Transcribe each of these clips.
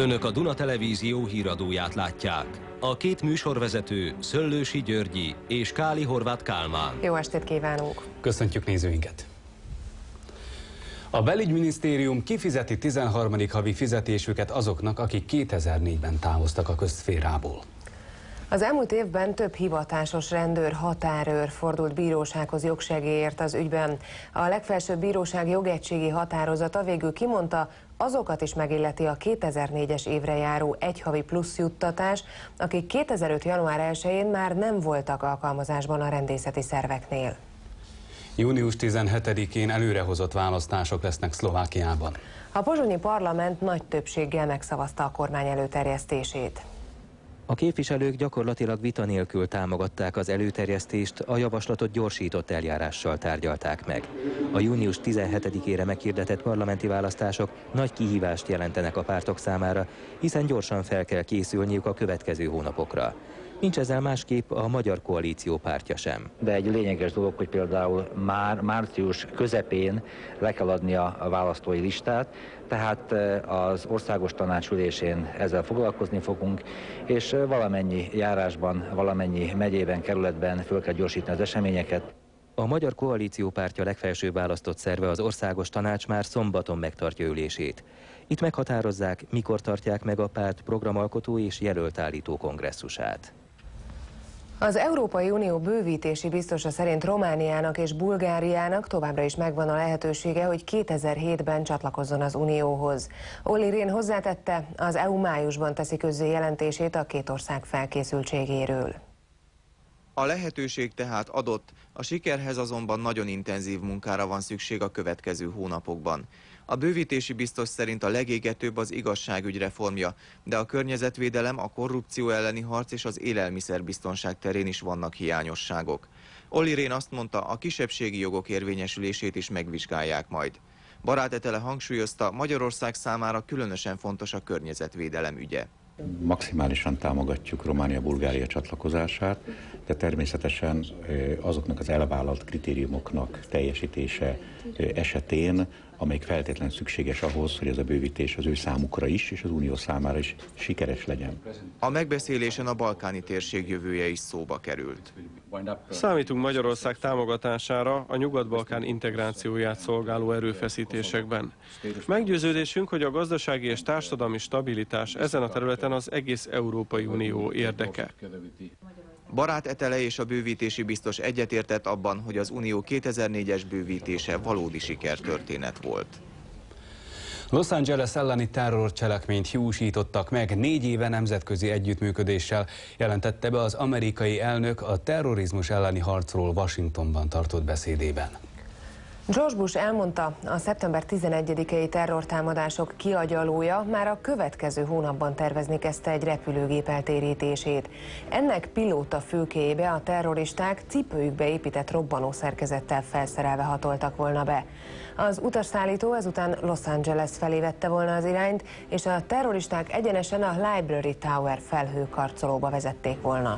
Önök a Duna Televízió híradóját látják. A két műsorvezető Szöllősi Györgyi és Káli Horváth Kálmán. Jó estét kívánunk! Köszöntjük nézőinket! A belügyminisztérium kifizeti 13. havi fizetésüket azoknak, akik 2004-ben távoztak a közszférából. Az elmúlt évben több hivatásos rendőr, határőr fordult bírósághoz jogsegélyért az ügyben. A legfelsőbb bíróság jogegységi határozata végül kimondta, azokat is megilleti a 2004-es évre járó egyhavi plusz juttatás, akik 2005. január 1-én már nem voltak alkalmazásban a rendészeti szerveknél. Június 17-én előrehozott választások lesznek Szlovákiában. A pozsonyi parlament nagy többséggel megszavazta a kormány előterjesztését. A képviselők gyakorlatilag vita nélkül támogatták az előterjesztést, a javaslatot gyorsított eljárással tárgyalták meg. A június 17-ére meghirdetett parlamenti választások nagy kihívást jelentenek a pártok számára, hiszen gyorsan fel kell készülniük a következő hónapokra. Nincs ezzel másképp a Magyar Koalíció pártja sem. De egy lényeges dolog, hogy például már március közepén le kell adni a választói listát, tehát az országos tanács ülésén ezzel foglalkozni fogunk, és valamennyi járásban, valamennyi megyében, kerületben föl kell gyorsítani az eseményeket. A Magyar Koalíció pártja legfelsőbb választott szerve, az országos tanács már szombaton megtartja ülését. Itt meghatározzák, mikor tartják meg a párt programalkotó és jelöltállító kongresszusát. Az Európai Unió bővítési biztosa szerint Romániának és Bulgáriának továbbra is megvan a lehetősége, hogy 2007-ben csatlakozzon az Unióhoz. Olli Rehn hozzátette, az EU májusban teszi közzé jelentését a két ország felkészültségéről. A lehetőség tehát adott, a sikerhez azonban nagyon intenzív munkára van szükség a következő hónapokban. A bővítési biztos szerint a legégetőbb az igazságügy reformja, de a környezetvédelem, a korrupció elleni harc és az élelmiszerbiztonság terén is vannak hiányosságok. Olli Rehn azt mondta, a kisebbségi jogok érvényesülését is megvizsgálják majd. Barát Etele hangsúlyozta, Magyarország számára különösen fontos a környezetvédelem ügye. Maximálisan támogatjuk Románia-Bulgária csatlakozását, de természetesen azoknak az elvállalt kritériumoknak teljesítése esetén, amelyik feltétlenül szükséges ahhoz, hogy ez a bővítés az ő számukra is és az Unió számára is sikeres legyen. A megbeszélésen a balkáni térség jövője is szóba került. Számítunk Magyarország támogatására a Nyugat-Balkán integrációját szolgáló erőfeszítésekben. Meggyőződésünk, hogy a gazdasági és társadalmi stabilitás ezen a területen az egész Európai Unió érdeke. Barát Etele és a bővítési biztos egyetértett abban, hogy az Unió 2004-es bővítése valódi sikertörténet volt. Los Angeles elleni terrorcselekményt hiúsítottak meg 4 éve nemzetközi együttműködéssel, jelentette be az amerikai elnök a terrorizmus elleni harcról Washingtonban tartott beszédében. George Bush elmondta, a szeptember 11-i terrortámadások kiagyalója már a következő hónapban tervezni kezdte egy repülőgép eltérítését. Ennek pilóta fülkéjébe a terroristák cipőjükbe épített robbanó szerkezettel felszerelve hatoltak volna be. Az utasszállító ezután Los Angeles felé vette volna az irányt, és a terroristák egyenesen a Library Tower felhőkarcolóba vezették volna.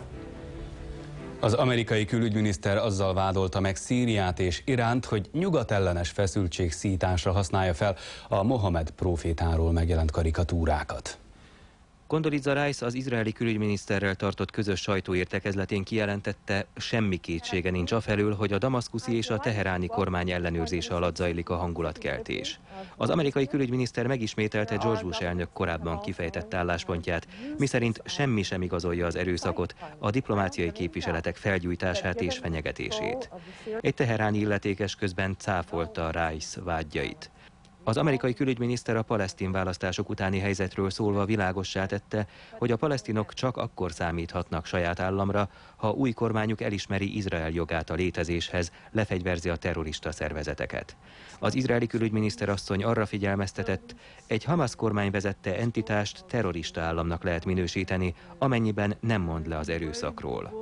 Az amerikai külügyminiszter azzal vádolta meg Szíriát és Iránt, hogy nyugatellenes feszültség szításra használja fel a Mohamed prófétáról megjelent karikatúrákat. Condoleezza Rice az izraeli külügyminiszterrel tartott közös sajtóértekezletén kijelentette, semmi kétsége nincs afelől, hogy a damaszkuszi és a teheráni kormány ellenőrzése alatt zajlik a hangulatkeltés. Az amerikai külügyminiszter megismételte George Bush elnök korábban kifejtett álláspontját, miszerint semmi sem igazolja az erőszakot, a diplomáciai képviseletek felgyújtását és fenyegetését. Egy teheráni illetékes közben cáfolta Rice vádjait. Az amerikai külügyminiszter a palesztin választások utáni helyzetről szólva világossá tette, hogy a palesztinok csak akkor számíthatnak saját államra, ha új kormányuk elismeri Izrael jogát a létezéshez, lefegyverzi a terrorista szervezeteket. Az izraeli külügyminiszter asszony arra figyelmeztetett, egy Hamas kormány vezette entitást terrorista államnak lehet minősíteni, amennyiben nem mond le az erőszakról.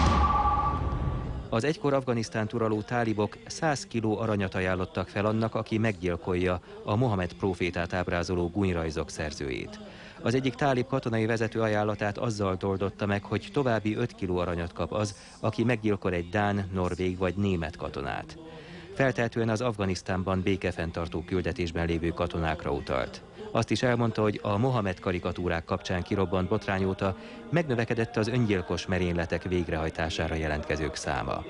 Az egykor Afganisztánt uraló tálibok 100 kiló aranyat ajánlottak fel annak, aki meggyilkolja a Mohamed prófétát ábrázoló gúnyrajzok szerzőjét. Az egyik tálib katonai vezető ajánlatát azzal toldotta meg, hogy további 5 kiló aranyat kap az, aki meggyilkol egy dán, norvég vagy német katonát. Feltehetően az Afganisztánban békefenntartó küldetésben lévő katonákra utalt. Azt is elmondta, hogy a Mohamed karikatúrák kapcsán kirobbant botrány óta megnövekedett az öngyilkos merényletek végrehajtására jelentkezők száma.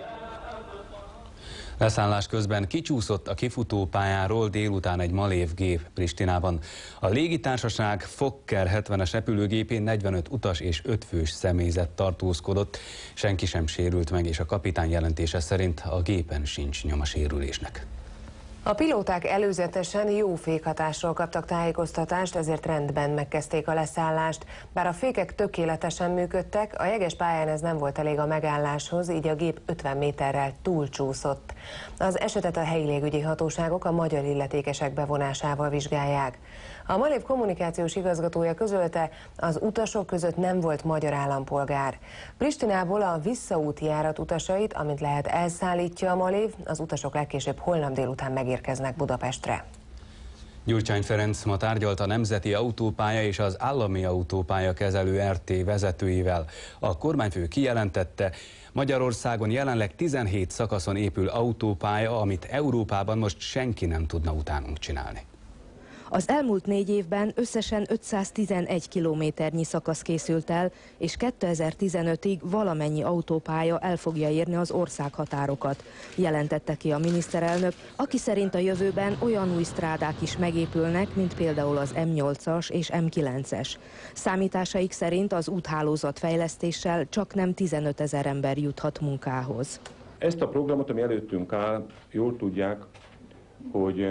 Leszállás közben kicsúszott a kifutópályáról délután egy Malév gép Pristinában. A légitársaság Fokker 70-es repülőgépén 45 utas és 5 fős személyzet tartózkodott. Senki sem sérült meg, és a kapitány jelentése szerint a gépen sincs nyoma sérülésnek. A pilóták előzetesen jó fékhatásról kaptak tájékoztatást, ezért rendben megkezdték a leszállást. Bár a fékek tökéletesen működtek, a jeges pályán ez nem volt elég a megálláshoz, így a gép 50 méterrel túlcsúszott. Az esetet a helyi légügyi hatóságok a magyar illetékesek bevonásával vizsgálják. A Malév kommunikációs igazgatója közölte, az utasok között nem volt magyar állampolgár. Pristinából a visszaúti járat utasait, amint lehet, elszállítja a Malév, az utasok legkésőbb holnap délután megérkeznek Budapestre. Gyurcsány Ferenc ma tárgyalt a Nemzeti Autópálya és az Állami Autópálya kezelő RT vezetőivel. A kormányfő kijelentette, Magyarországon jelenleg 17 szakaszon épül autópálya, amit Európában most senki nem tudna utánunk csinálni. Az elmúlt 4 évben összesen 511 kilométernyi szakasz készült el, és 2015-ig valamennyi autópálya el fogja érni az országhatárokat, jelentette ki a miniszterelnök, aki szerint a jövőben olyan új strádák is megépülnek, mint például az M8-as és M9-es. Számításaik szerint az úthálózat fejlesztéssel csaknem 15 000 ember juthat munkához. Ezt a programot, ami előttünk áll, jól tudják, hogy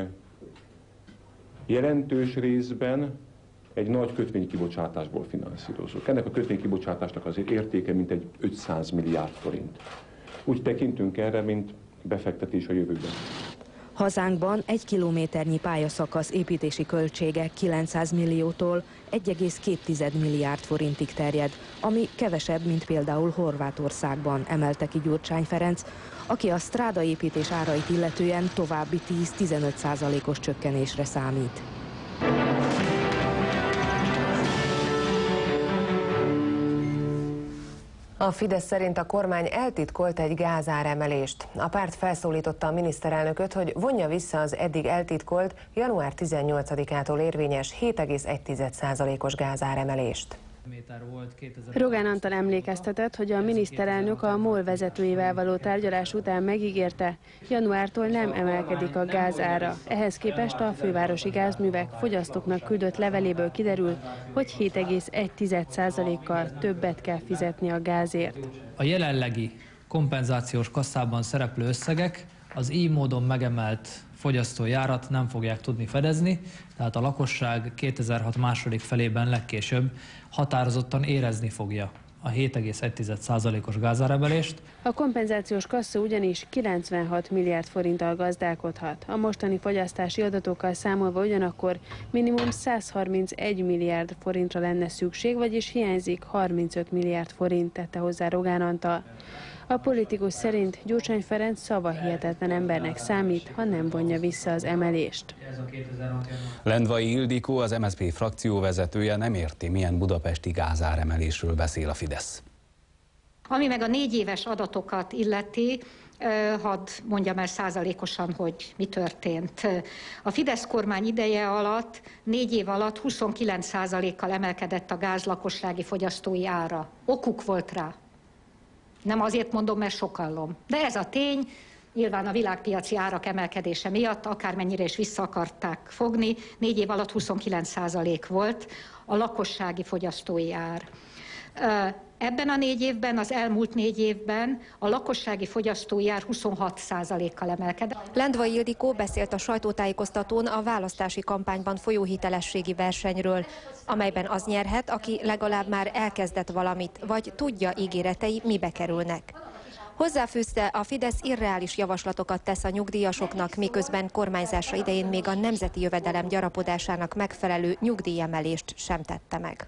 jelentős részben egy nagy kötvénykibocsátásból finanszírozunk. Ennek a kötvénykibocsátásnak az értéke mintegy 500 milliárd forint. Úgy tekintünk erre, mint befektetés a jövőben. Hazánkban 1 kilométernyi pályaszakasz építési költsége 900 milliótól 1,2 milliárd forintig terjed, ami kevesebb, mint például Horvátországban, emelte ki Gyurcsány Ferenc, aki a strádaépítés árait illetően további 10-15%-os csökkenésre számít. A Fidesz szerint a kormány eltitkolt egy gázáremelést. A párt felszólította a miniszterelnököt, hogy vonja vissza az eddig eltitkolt, január 18-ától érvényes 7,1%-os gázáremelést. Rogán Antal emlékeztetett, hogy a miniszterelnök a MOL vezetőivel való tárgyalás után megígérte, januártól nem emelkedik a gázára. Ehhez képest a fővárosi gázművek fogyasztóknak küldött leveléből kiderül, hogy 7,1%-kal többet kell fizetni a gázért. A jelenlegi kompenzációs kasszában szereplő összegek az így módon megemelt fogyasztói árat nem fogják tudni fedezni, tehát a lakosság 2006 második felében legkésőbb határozottan érezni fogja a 7,1%-os gázáremelést. A kompenzációs kassa ugyanis 96 milliárd forinttal gazdálkodhat. A mostani fogyasztási adatokkal számolva ugyanakkor minimum 131 milliárd forintra lenne szükség, vagyis hiányzik 35 milliárd forint, tette hozzá Rogán Antal. A politikus szerint Gyurcsány Ferenc szavahihetetlen embernek számít, ha nem vonja vissza az emelést. Lendvai Ildikó, az MSZP frakcióvezetője nem érti, milyen budapesti gázáremelésről beszél a Fidesz. Ami meg a 4 éves adatokat illeti, hadd mondjam el százalékosan, hogy mi történt. A Fidesz kormány ideje alatt, 4 év alatt 29%-kal emelkedett a gáz lakossági fogyasztói ára. Okuk volt rá. Nem azért mondom, mert sokallom. De ez a tény, nyilván a világpiaci árak emelkedése miatt, akármennyire is vissza akarták fogni, 4 év alatt 29% volt a lakossági fogyasztói ár. Ebben a 4 évben, az elmúlt 4 évben a lakossági fogyasztói ár 26%-kal emelkedett. Lendvai Ildikó beszélt a sajtótájékoztatón a választási kampányban folyó hitelességi versenyről, amelyben az nyerhet, aki legalább már elkezdett valamit, vagy tudja, ígéretei mibe kerülnek. Hozzáfűzte, a Fidesz irreális javaslatokat tesz a nyugdíjasoknak, miközben kormányzása idején még a nemzeti jövedelem gyarapodásának megfelelő nyugdíjemelést sem tette meg.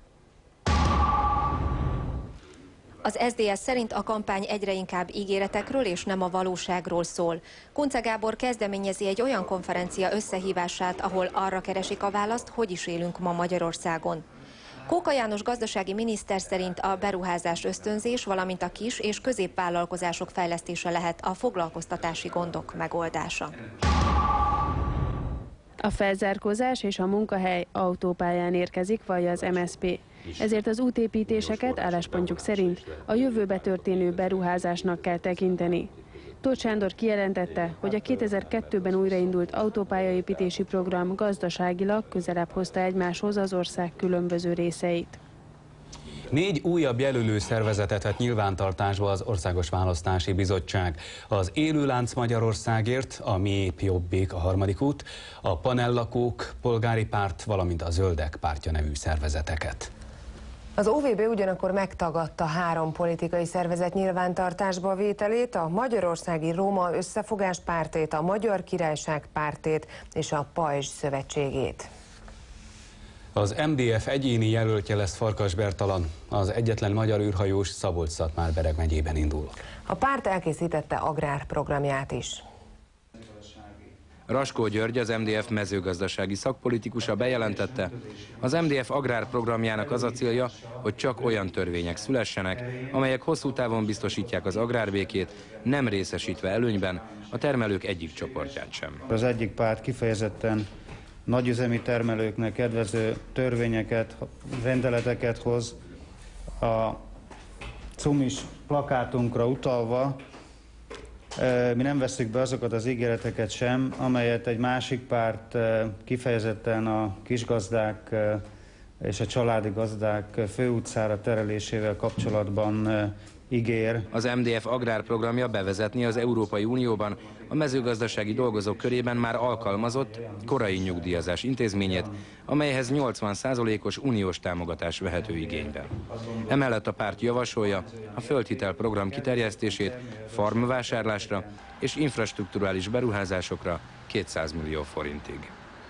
Az SZDSZ szerint a kampány egyre inkább ígéretekről és nem a valóságról szól. Kunce Gábor kezdeményezi egy olyan konferencia összehívását, ahol arra keresik a választ, hogy is élünk ma Magyarországon. Kóka János gazdasági miniszter szerint a beruházás ösztönzés, valamint a kis- és középvállalkozások fejlesztése lehet a foglalkoztatási gondok megoldása. A felzárkózás és a munkahely autópályán érkezik, vallja az MSZP. Ezért az útépítéseket álláspontjuk szerint a jövőbe történő beruházásnak kell tekinteni. Tóth Sándor kijelentette, hogy a 2002-ben újraindult autópályaépítési program gazdaságilag közelebb hozta egymáshoz az ország különböző részeit. 4 újabb jelölő szervezetet vett nyilvántartásba az Országos Választási Bizottság. Az Élőlánc Magyarországért, a Mi Épp Jobbik, a Harmadik út, a Panellakók Polgári Párt, valamint a Zöldek Pártja nevű szervezeteket. Az OVB ugyanakkor megtagadta 3 politikai szervezet nyilvántartásba vételét, a Magyarországi Roma Összefogás Pártét, a Magyar Királyság Pártét és a Pajzs Szövetségét. Az MDF egyéni jelöltje lesz Farkas Bertalan, az egyetlen magyar űrhajós Szabolcs-Szatmár-Bereg megyében indul. A párt elkészítette agrárprogramját is. Raskó György, az MDF mezőgazdasági szakpolitikusa bejelentette, az MDF agrárprogramjának az a célja, hogy csak olyan törvények szülessenek, amelyek hosszú távon biztosítják az agrárbékét, nem részesítve előnyben a termelők egyik csoportját sem. Az egyik párt kifejezetten nagyüzemi termelőknek kedvező törvényeket, rendeleteket hoz, a cumis plakátunkra utalva. Mi nem vesszük be azokat az ígéreteket sem, amelyet egy másik párt kifejezetten a kisgazdák és a családi gazdák főutcára terelésével kapcsolatban ígér. Az MDF agrárprogramja bevezetni az Európai Unióban a mezőgazdasági dolgozók körében már alkalmazott korai nyugdíjazás intézményét, amelyhez 80%-os uniós támogatás vehető igénybe. Emellett a párt javasolja a földhitel program kiterjesztését farmvásárlásra és infrastrukturális beruházásokra 200 millió forintig.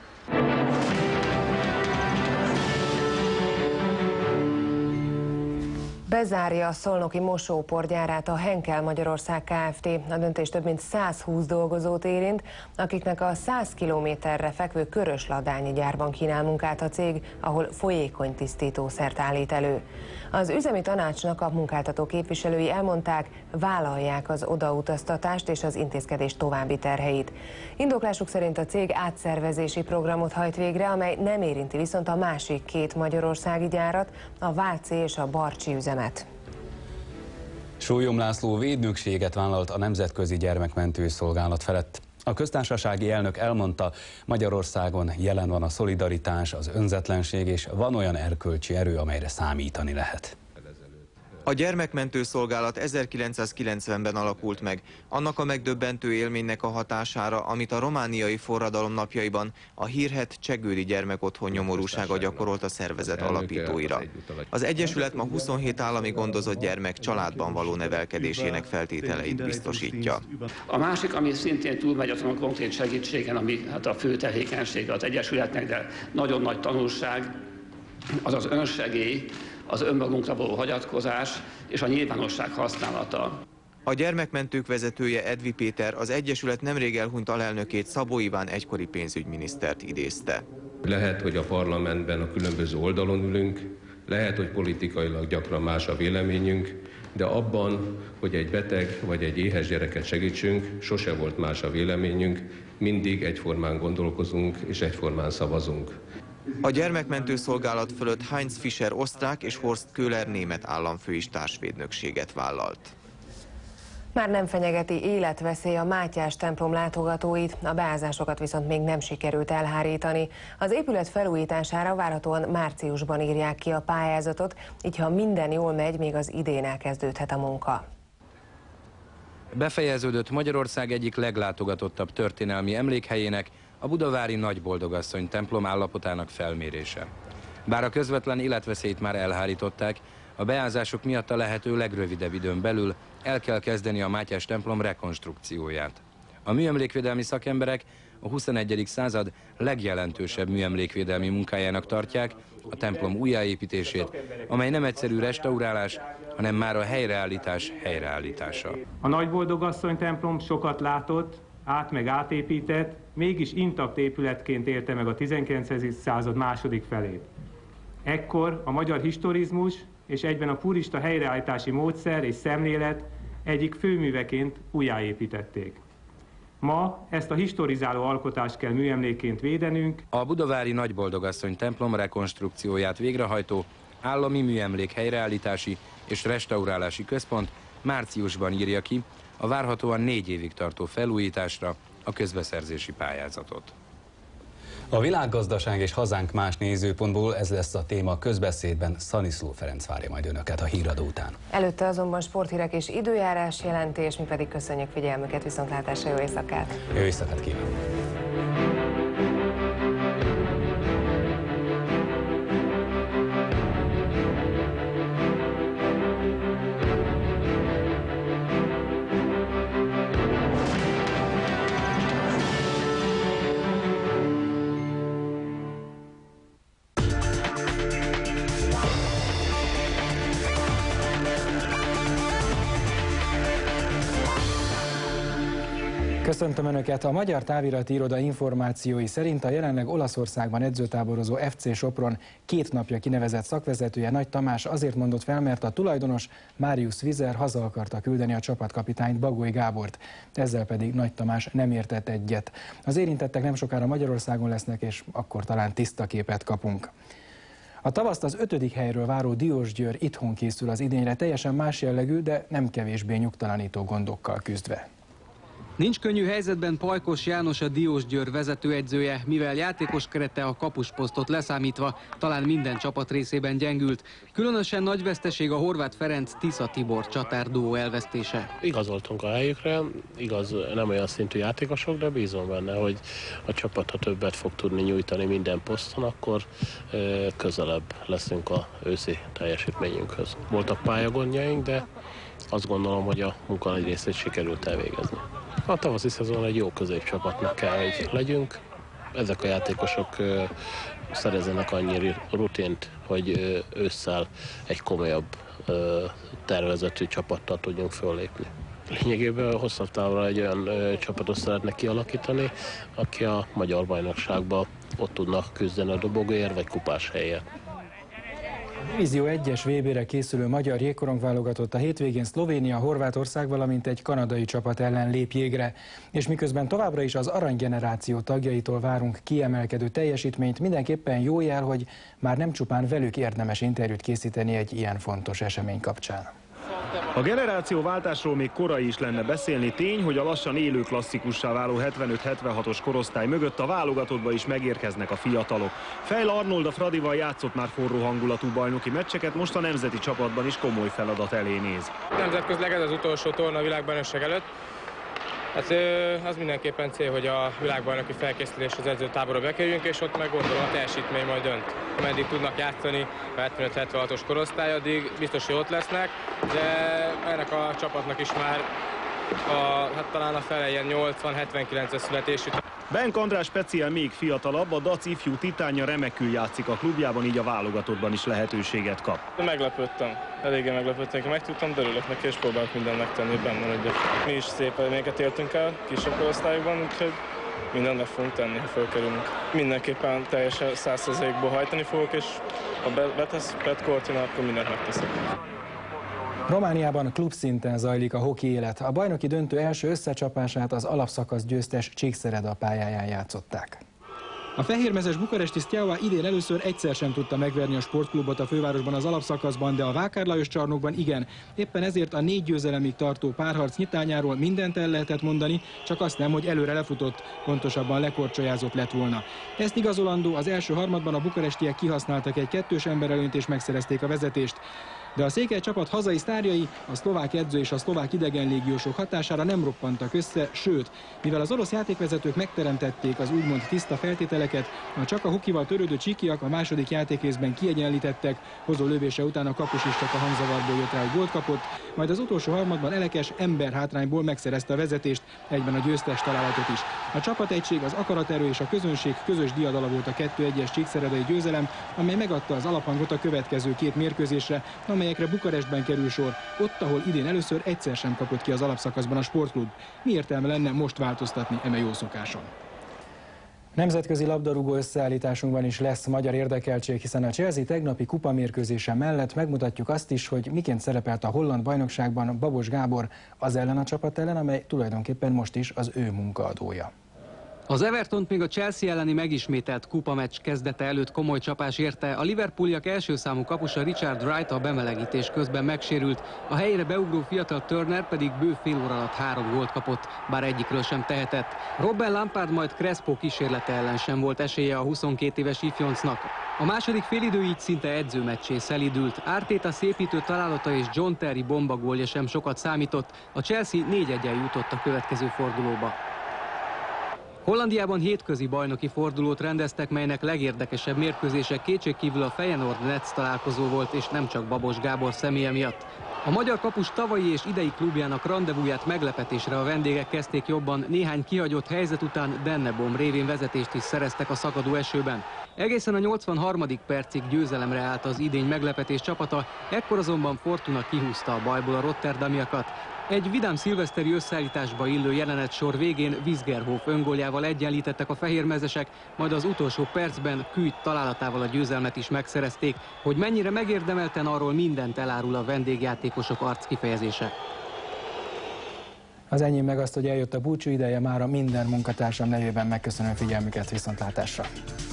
Bezárja a szolnoki mosóporgyárát a Henkel Magyarország Kft. A döntés több mint 120 dolgozót érint, akiknek a 100 kilométerre fekvő Körösladányi gyárban kínál munkát a cég, ahol folyékony tisztítószert állít elő. Az üzemi tanácsnak a munkáltató képviselői elmondták, vállalják az odautaztatást és az intézkedés további terheit. Indoklásuk szerint a cég átszervezési programot hajt végre, amely nem érinti viszont a másik 2 magyarországi gyárat, a Váci és a Barcsi üzemet. Sólyom László védnökséget vállalt a Nemzetközi Gyermekmentő Szolgálat felett. A köztársasági elnök elmondta, Magyarországon jelen van a szolidaritás, az önzetlenség, és van olyan erkölcsi erő, amelyre számítani lehet. A gyermekmentő szolgálat 1990-ben alakult meg, annak a megdöbbentő élménynek a hatására, amit a romániai forradalom napjaiban a hírhedt Csegőri Gyermekotthon nyomorúsága gyakorolt a szervezet alapítóira. Az Egyesület ma 27 állami gondozott gyermek családban való nevelkedésének feltételeit biztosítja. A másik, ami szintén túlmegy azon a konkrét segítségen, ami hát a fő tevékenysége az Egyesületnek, de nagyon nagy tanulság, az az önsegély, az önmagunkra való hagyatkozás és a nyilvánosság használata. A gyermekmentők vezetője Edvi Péter az Egyesület nemrég elhunyt alelnökét, Szabó Iván egykori pénzügyminisztert idézte. Lehet, hogy a parlamentben a különböző oldalon ülünk, lehet, hogy politikailag gyakran más a véleményünk, de abban, hogy egy beteg vagy egy éhes gyereket segítsünk, sose volt más a véleményünk, mindig egyformán gondolkozunk és egyformán szavazunk. A gyermekmentő szolgálat fölött Heinz Fischer osztrák és Horst Köhler német államfő is társvédnökséget vállalt. Már nem fenyegeti életveszély a Mátyás templom látogatóit, a beázásokat viszont még nem sikerült elhárítani. Az épület felújítására várhatóan márciusban írják ki a pályázatot, így ha minden jól megy, még az idén elkezdődhet a munka. Befejeződött Magyarország egyik leglátogatottabb történelmi emlékhelyének, a budavári Nagyboldogasszony templom állapotának felmérése. Bár a közvetlen életveszélyt már elhárították, a beázások miatt a lehető legrövidebb időn belül el kell kezdeni a Mátyás templom rekonstrukcióját. A műemlékvédelmi szakemberek a 21. század legjelentősebb műemlékvédelmi munkájának tartják a templom újjáépítését, amely nem egyszerű restaurálás, hanem már a helyreállítás helyreállítása. A Nagyboldogasszony templom sokat látott, meg átépített, mégis intakt épületként élte meg a 19. század második felét. Ekkor a magyar historizmus és egyben a purista helyreállítási módszer és szemlélet egyik főműveként újjáépítették. Ma ezt a historizáló alkotást kell műemlékként védenünk. A budavári Nagyboldogasszony templom rekonstrukcióját végrehajtó Állami Műemlék Helyreállítási és Restaurálási Központ márciusban írja ki a várhatóan 4 évig tartó felújításra a közbeszerzési pályázatot. A világgazdaság és hazánk más nézőpontból, ez lesz a téma közbeszédben. Szaniszló Ferenc várja majd önöket a híradó után. Előtte azonban sporthírek és időjárás jelentés, mi pedig köszönjük figyelmüket, viszontlátásra, jó éjszakát! Jó éjszakát kívánok! Köszöntöm Önöket! A Magyar Távirati Iroda információi szerint a jelenleg Olaszországban edzőtáborozó FC Sopron 2 napja kinevezett szakvezetője Nagy Tamás azért mondott fel, mert a tulajdonos Marius Vizer haza akarta küldeni a csapatkapitányt, Bagoly Gábort. Ezzel pedig Nagy Tamás nem értett egyet. Az érintettek nem sokára Magyarországon lesznek, és akkor talán tiszta képet kapunk. A tavaszt az 5. helyről váró Diósgyőr itthon készül az idényre, teljesen más jellegű, de nem kevésbé nyugtalanító gondokkal küzdve. Nincs könnyű helyzetben Pajkos János, a Diósgyőr vezetőedzője, mivel játékos kerete a kapusposztot leszámítva talán minden csapat részében gyengült. Különösen nagy veszteség a Horváth Ferenc Tisza Tibor csatárdúó elvesztése. Igazoltunk a helyükre, igaz, nem olyan szintű játékosok, de bízom benne, hogy a csapat, ha többet fog tudni nyújtani minden poszton, akkor közelebb leszünk az őszi teljesítményünkhöz. Voltak pályagondjaink, de azt gondolom, hogy a munka nagy részét sikerült elvégezni. A tavaszi szezon egy jó középcsapatnak kell, hogy legyünk. Ezek a játékosok szerezzenek annyi rutint, hogy ősszel egy komolyabb tervezetű csapattal tudjunk föllépni. Lényegében hosszabb távra egy olyan csapatot szeretnek kialakítani, aki a magyar bajnokságban ott tudnak küzdeni a dobogóért vagy kupás helyért. Divízió 1-es VB-re készülő magyar jégkorong válogatott a hétvégén Szlovénia, Horvátország, valamint egy kanadai csapat ellen lép jégre. És miközben továbbra is az aranygeneráció tagjaitól várunk kiemelkedő teljesítményt, mindenképpen jó jel, hogy már nem csupán velük érdemes interjút készíteni egy ilyen fontos esemény kapcsán. A generációváltásról még korai is lenne beszélni, tény, hogy a lassan élő klasszikussá váló 75-76-os korosztály mögött a válogatottba is megérkeznek a fiatalok. Fejl Arnold a Fradival játszott már forró hangulatú bajnoki meccseket, most a nemzeti csapatban is komoly feladat elé néz. Nemzetközileg ez az utolsó torna a világbajnokság előtt. Hát az mindenképpen cél, hogy a világbajnoki felkészülés az edzőtáborba bekerüljünk, és ott meg gondolom a teljesítmény majd dönt. Ameddig tudnak játszani a 75-76-os korosztály, addig biztos, hogy ott lesznek, de ennek a csapatnak is már hát talán a fele ilyen 80-79-es születésű. Benk András speciál még fiatalabb, a Dac ifjú titánja remekül játszik a klubjában, így a válogatottban is lehetőséget kap. Meglepődtem, eléggé meglepődtem, hogy megtudtam, de örülök neki, és próbálok mindent megtenni, hogy benne maradjak. Mi is szép eredményeket értünk el kisebb korosztályokban, úgyhogy mindent meg fogunk tenni, ha fölkerülünk. Mindenképpen teljesen 100%-ból hajtani fogok, és ha betesz Pet Cortina, akkor mindent megteszek. Romániában klubszinten zajlik a hoki élet. A bajnoki döntő első összecsapását az alapszakasz győztes Csíkszereda pályáján játszották. A fehérmezes bukaresti Steaua idén először egyszer sem tudta megverni a sportklubot a fővárosban az alapszakaszban, de a Vákár Lajos csarnokban igen. Éppen ezért a 4 győzelemig tartó párharc nyitányáról mindent el lehetett mondani, csak azt nem, hogy előre lefutott, pontosabban lekorcsolyázott lett volna. Ezt igazolandó, az első harmadban a bukarestiek kihasználtak egy 2-s emberelőnyt és megszerezték a vezetést. De a székely csapat hazai sztárjai, a szlovák edző és a szlovák idegenlégiósok hatására nem roppantak össze, sőt, mivel az orosz játékvezetők megteremtették az úgymond tiszta feltételeket, a csak a hokival törődő csíkiak a második játékrészben kiegyenlítettek, hozó lövése után a kapus is csak a hangzavarból jött rá, hogy gólt kapott, majd az utolsó harmadban Elekes emberhátrányból megszerezte a vezetést, egyben a győztes találatot is. A csapategység, az akaraterő és a közönség közös diadala volt a 2-1-es csíkszeredai győzelem, amely megadta az alaphangot a következő 2 mérkőzésre, amelyekre Bukarestben kerül sor, ott, ahol idén először egyszer sem kapott ki az alapszakaszban a sportklub. Mi értelme lenne most változtatni eme jó szokáson? Nemzetközi labdarúgó összeállításunkban is lesz magyar érdekeltség, hiszen a Chelsea tegnapi kupamérkőzése mellett megmutatjuk azt is, hogy miként szerepelt a holland bajnokságban Babos Gábor az ellen a csapat ellen, amely tulajdonképpen most is az ő munkaadója. Az Evertont még a Chelsea elleni megismételt kupameccs kezdete előtt komoly csapás érte, a Liverpooliak első számú kapusa Richard Wright a bemelegítés közben megsérült, a helyére beugró fiatal Turner pedig bő fél óra alatt 3 gólt kapott, bár egyikről sem tehetett. Robben Lampard majd Crespo kísérlete ellen sem volt esélye a 22 éves ifjoncnak. A második félidő így szinte edzőmeccsé szelídült. Arteta szépítő találata és John Terry bombagólja sem sokat számított, a Chelsea 4-1-el jutott a következő fordulóba. Hollandiában hétközi bajnoki fordulót rendeztek, melynek legérdekesebb mérkőzése kétségkívül a Feyenoord-Netz találkozó volt, és nem csak Babos Gábor személye miatt. A magyar kapus tavalyi és idei klubjának randevúját meglepetésre a vendégek kezdték jobban, néhány kihagyott helyzet után Dennebom révén vezetést is szereztek a szakadó esőben. Egészen a 83. percig győzelemre állt az idény meglepetés csapata, ekkor azonban Fortuna kihúzta a bajból a rotterdamiakat. Egy vidám szilveszteri összeállításba illő jelenetsor végén Wiesgerhof öngoljával egyenlítettek a fehérmezesek, majd az utolsó percben Küht találatával a győzelmet is megszerezték. Hogy mennyire megérdemelten, arról mindent elárul a vendégjátékosok arckifejezése. Az enyém meg azt, hogy eljött a búcsú ideje, mára minden munkatársam nevében megköszönöm figyelmüket, viszontlátásra!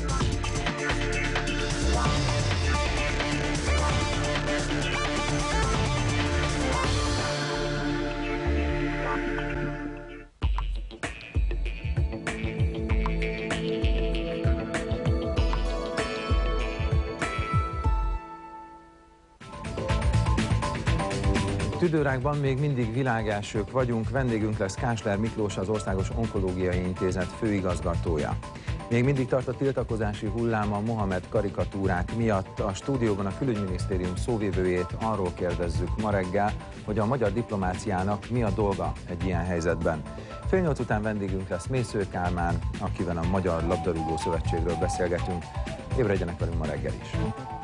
Tüdőrákban még mindig világelsők vagyunk, vendégünk lesz Kásler Miklós, az Országos Onkológiai Intézet főigazgatója. Még mindig tart a tiltakozási hullám a Mohamed karikatúrák miatt. A stúdióban a Külügyminisztérium szóvivőjét arról kérdezzük ma reggel, hogy a magyar diplomáciának mi a dolga egy ilyen helyzetben. Fél 8 után vendégünk lesz Mésző Kálmán, akivel a Magyar Labdarúgó Szövetségről beszélgetünk. Ébredjenek velünk ma reggel is!